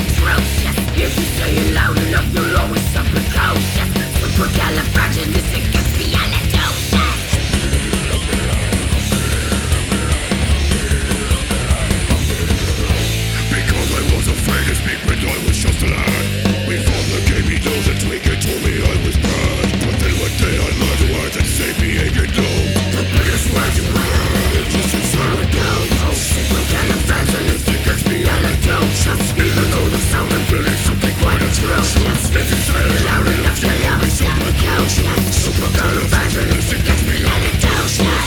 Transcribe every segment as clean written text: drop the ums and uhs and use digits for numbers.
atrocious. If you say it loud enough, you'll always suffer cautious. Supercalifragilisticexpialidocious. Because I was afraid to speak when I was just a lad. My father gave me those and tweak and told me I was bad. But then one day I learned the words that saved me aching down. The biggest words you heard, just inside a down. Supercalifragilisticexpialidocious. Even though the sound of it is something quite atrocious. If you say it loud enough, you'll always suffer cautious. Supercalifragilisticexpialidocious.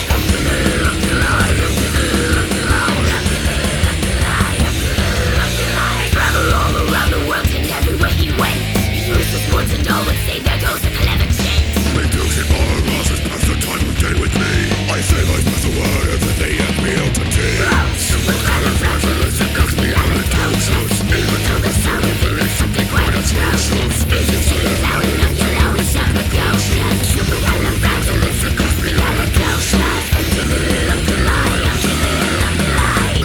Travel all around the world and everywhere he went. He used his words and all would say there goes a clever gent. When music or roses pass the time of day with me, I say my special words and they ask me out to tea. Supercalifragilisticexpialidocious. Even though the sound of it is something quite atrocious. If you say it loud enough, you'll always suffer cautious. Supercalifragilisticexpialidocious. Into the middle of the line, into the middle of the line.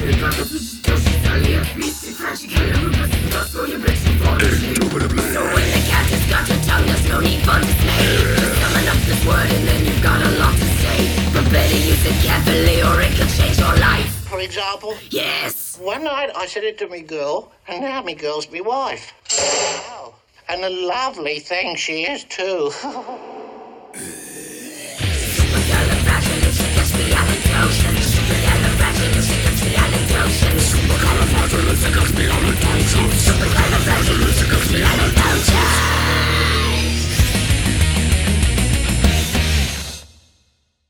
Indubitably. So when the cat has got your tongue, there's no need for display. Just summon up this word and then you've got a lot to say. But better use it carefully or it could change your life. For example, Yes. one night I said it to me girl, and now me girl's me wife. Wow. And a lovely thing she is too. Supercalifragilisticexpialidocious. Supercalifragilisticexpialidocious. Supercalifragilisticexpialidocious. Supercalifragilisticexpialidocious.